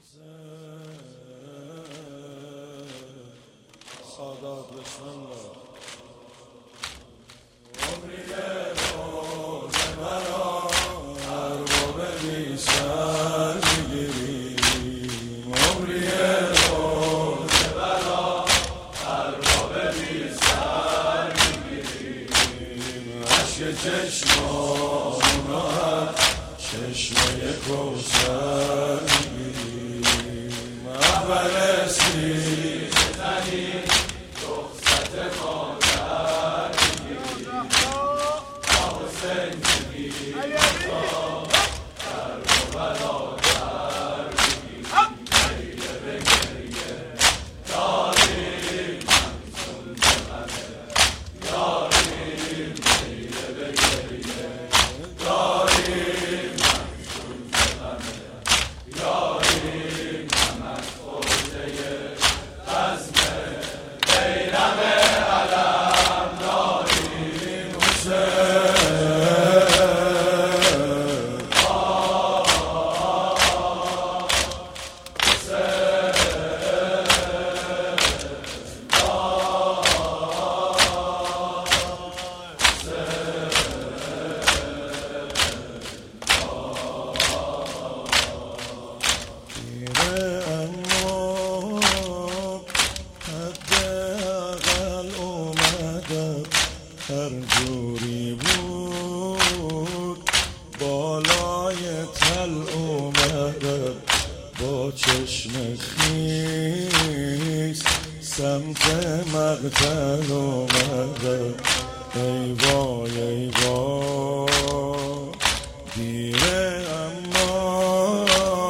سادات بسم الله. عمری روز مرا ارباب بی سر میگیریم، عمری روز مرا ارباب بی سر میگیریم. عشق چشمامون را چشمه کوثر میگیریم. اول سیزدنی رخصت مادر میگیریم. حسین میگیریم در و برادر میگیریم. گریه به گریه داریم همچون زمنه یاریم. گریه به گریه داریم همچون زمنه یاریم. همه خوده عزم بیرم علم داریم. حسین هر جوری بود بالای تل اومده، با چشم خیس سمت مقتل اومده. ای وای ای وای دیره، اما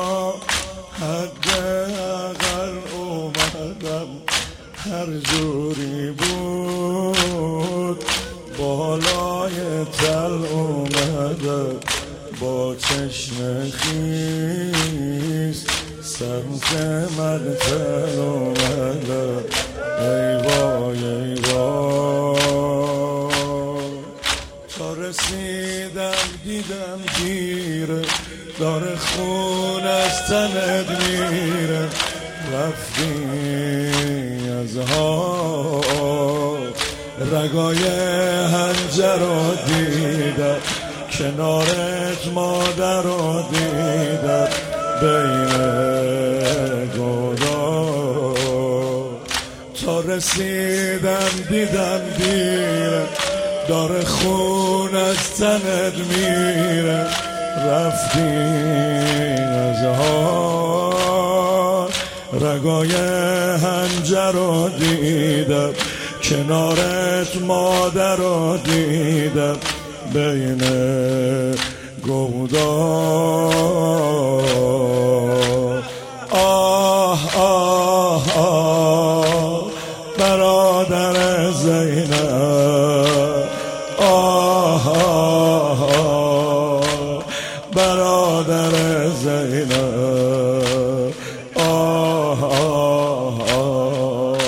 حداقل اومدم. هر جوری بود بالای تل اومده، با چشم خیس سمت مقتل اومده. ای وای ای وای تا رسیدم دیدم گیره، داره خون از تنت میره. رفتی از ها رگای حنجر رو دیدم، کنارت مادر رو دیدم. بین گودا تا رسیدم دیدم دیره، داره خون از تنت میره. رفتی از ها رگای حنجر رو دیدم، کنارت مادر رو دیدم. بین گودا آه آه آه برادر زینب. آه آه آه برادر زینب. آه آه آه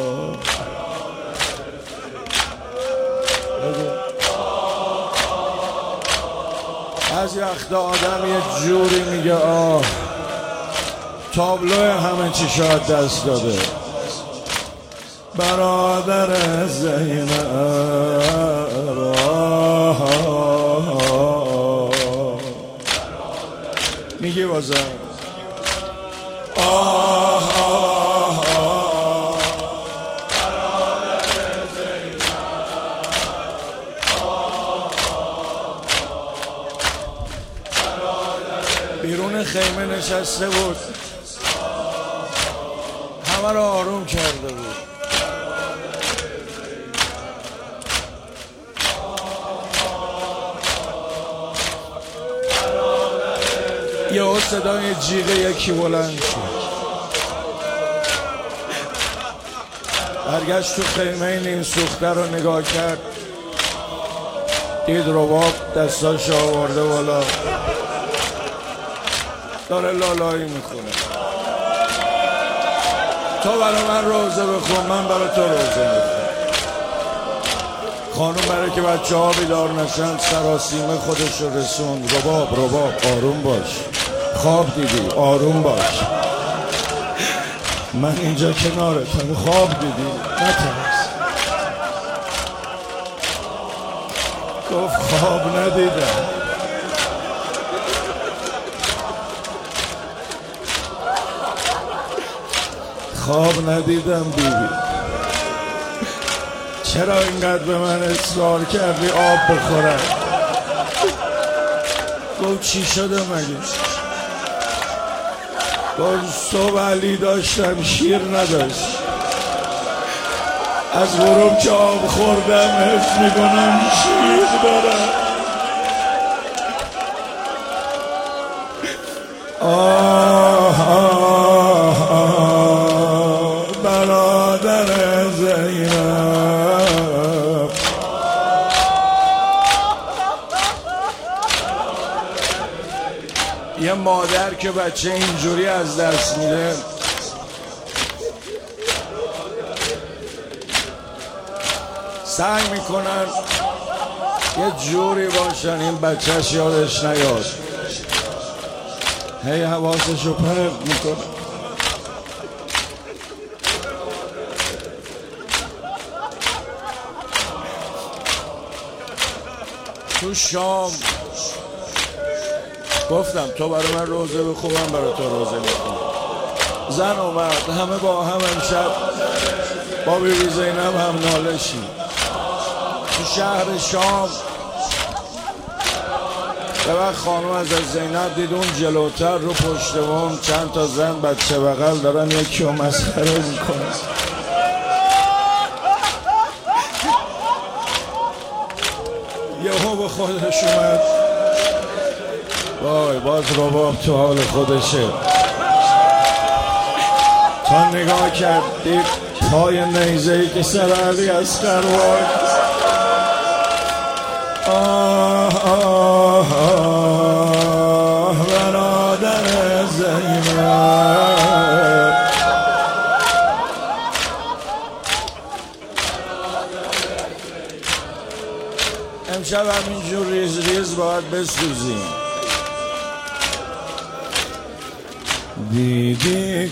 بعضی وقتا آدم یه جوری میگه آه، تابلو همه چی شاید دست داده. برادر زینب. آه میگی بازم آه آه آه برادر زینب. بیرون خیمه نشسته بود، همه رو آروم کرده بود. یه صدای جیغ یکی بلند شد. برگشت تو خیمه این سوخته رو نگاه کرد، دید رباب دستاش آورده بالا داره لالایی میخونه. تو برای من روزه بخون، من برای تو روزه میخونم. خانوم برای که بچه ها بیدار نشن سراسیمه خودش رو رسوند. رباب آروم باش، خواب دیدی، آروم باش. من اینجا کنارتم. خواب دیدی؟ نترس. گفت خواب ندیدم. خواب ندیدم بیبی. چرا اینقدر به من اصرار کردی آب بخورم؟ گفت چی شده مگه؟ گفت صبح علی داشتم شیر نداشت، از غروب که آب خوردم حس میکنم شیر دارم. آه آه آه برادر زینب. یه مادر که بچه اینجوری از دست میده سعی میکنن یه جوری باشن این بچهش یادش نیاد، هی حواسشو پرت میکنه. تو شام گفتم تو برای من روزه بخون، من برای تو روزه میخونم. زن اومد، همه با هم امشب با بیبی زینب هم نالشی. تو شهر شام به وقت خانم از زینب دید اون جلوتر رو پشت بوم چند تا زن بچه بغل دارن یکی رو مسخره میکنن. یهو به خودش اومد، وای باز رباب تو حال خودشه. تا نگاه کرد دید پای نیزه‌ای که سر علی اصغر وای. آه آه آه برادر زینب. امشب همینجور ریز ریز باید بسوزیم. دیدی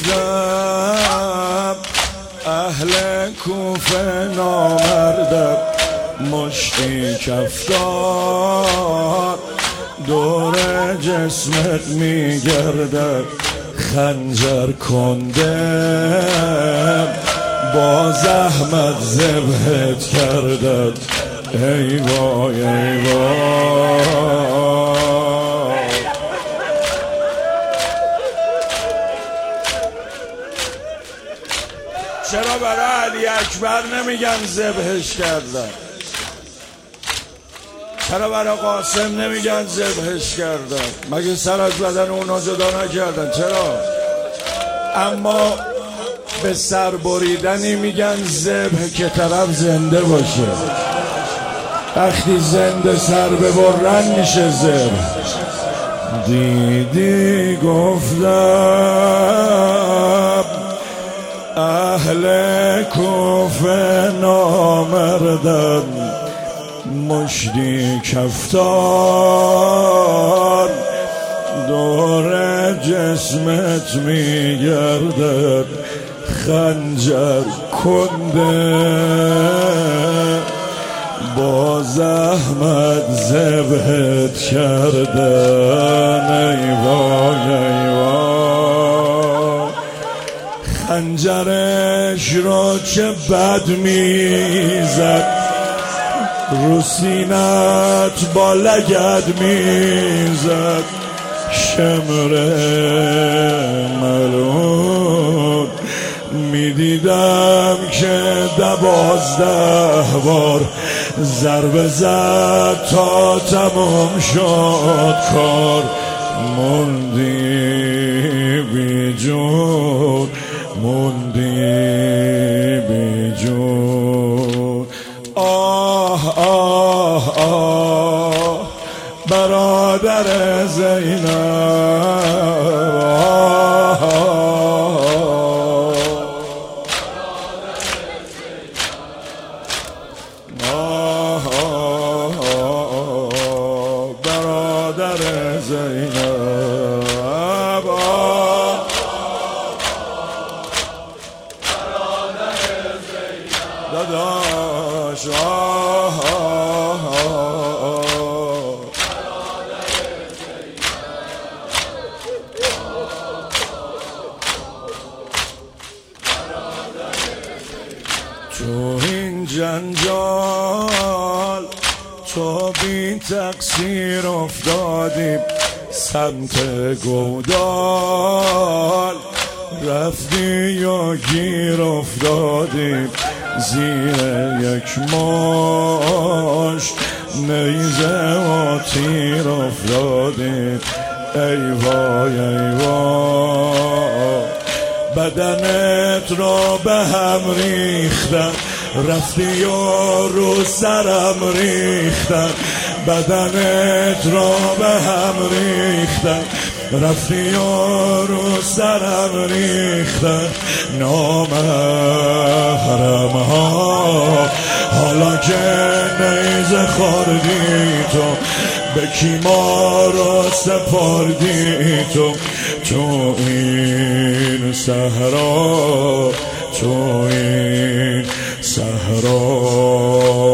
گفتم اهل کوفه نامردم، مشتی کفتار دور جسمت میگرده، خنجر کنده با زحمت ذبحت کرده. ای وای ای وای. چرا برای علی اکبر نمیگن ذبحش کردن؟ چرا برای قاسم نمیگن ذبحش کردن؟ مگه سر از بدن اونا جدا نکردن؟ چرا؟ اما به سر بریدنی میگن ذبح که طرف زنده باشه. وقتی زنده سر ببرن میشه ذبح. دیدی گفتم اهل کوفه نامردن، مشتی کفتار دور جسمت میگردد، خنجر کنده با زحمت ذبحت کردن. ای وای ای وای. خنجرش رو چه بد میزد، رو سینت با لگد میزد. شمر ملون میدیدم که 12 بار ضربه زد تا تمام شد کار. موندی بی جون، موندی بی جون. آه آه آه برادر زینب. آه آه آه برادر زینب. تو این جنجال تو بی تقصیر افتادیم سمت گودال، رفتی و گیر افتادیم زیر یک مشت نیزه و تیر افتادیم. ای وای ای وای، بدنت رو به هم ریختن، رفتی و رو سرم ریختن. بدنت رو به هم ریختن، رفتی و رو سرم ریختن. نامحرم ها حالا که نیزه خوردی تو، به کی ما رو سپردی تو؟ تو این صحرا، تو این صحرا